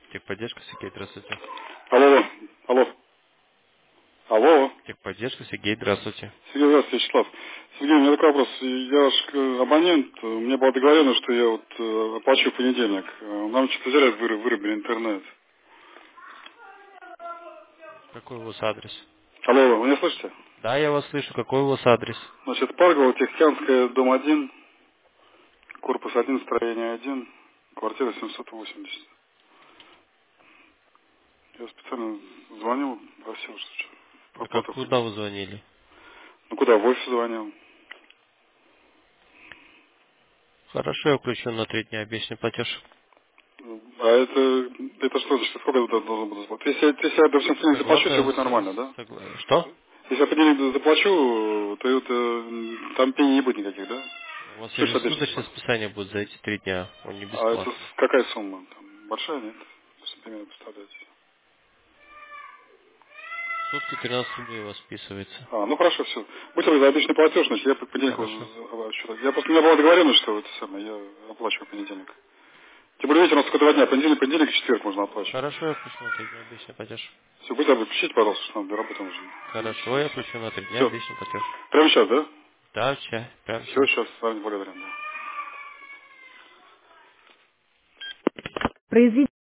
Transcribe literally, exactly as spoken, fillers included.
Техподдержка, Сергей, здравствуйте. Алло, алло, алло. Техподдержка, Сергей, здравствуйте. Сергей, здравствуйте, Вячеслав. Сергей, у меня такой вопрос. Я ваш э, абонент, мне было договорено, что я вот э, оплачу в понедельник. Э, Нам что-то взяли, выры- вырубили интернет. Какой у вас адрес? Алло, вы меня слышите? Да, я вас слышу. Какой у вас адрес? Значит, Парково, Техническая, дом один, корпус один, строение один, квартира семьсот восемьдесят. Я специально звонил, просил, что А как, проплату куда включить. вы звонили? Ну куда, в офис звонил. Хорошо, я включу на три дня обещанный платеж. А это, это что значит, сколько я должен буду заплатить? Если, я- если я, допустим, в понедельник заплачу, все Согласно... будет нормально, да? с- согла- Что? Если я в понедельник заплачу, то это, м, там пений не будет никаких, да? У вас Что обещано ежесуточное спасибо. списание будет за эти три дня. Он не А это бесплатный. с- какая сумма? Там, большая, нет? Что примерно представляете? Сутки тринадцать рублей у вас списывается. А, ну хорошо, все. Будьте за обычный платеж, значит, я по понедельнику Хорошо. за- считаю. Я просто, у меня было договорено, что это самое, я оплачиваю в понедельник. Тем более, видите, у нас только два дня, понедельник, понедельник, четверг можно оплачивать. Хорошо, я включу на три дня обещанный платеж. Все, будьте добры, включите, пожалуйста, что нам до работы нужно. Хорошо, я включу на три дня Все. обещанный платеж. Прямо сейчас, да? Да, чай, прямо Все, сейчас. сейчас, с вами благодарен, да. Произведите